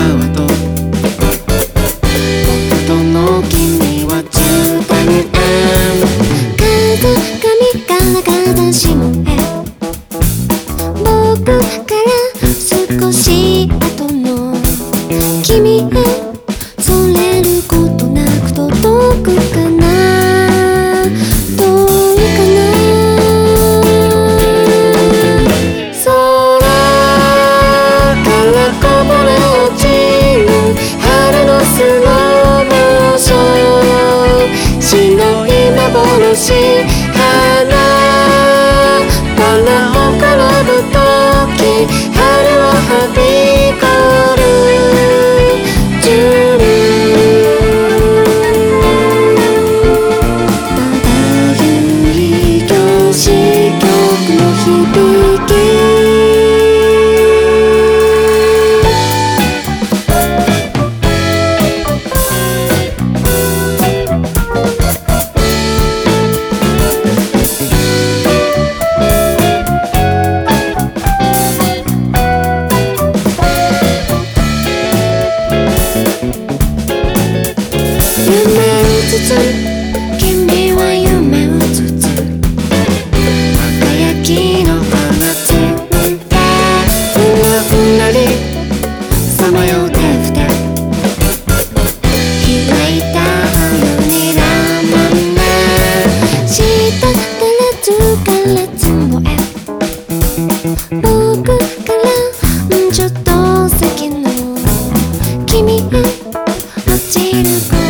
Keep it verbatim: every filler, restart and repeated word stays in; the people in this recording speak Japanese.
ート、僕との君はじゅうだいねん。 風上から風下へ、僕から少し後の君へそれることなく届くかな、どうかな。空からこぼれ落ちる春のスローモーション、白い幻、花バラを転ぶとき春をはびこるジュル、まだゆい教師曲の響き、君は夢うつつ輝きの放つんだ、ふわふわりさまよう手振開いた春にラーマンが下からつからつもえ、僕からちょっと先の君へ落ちる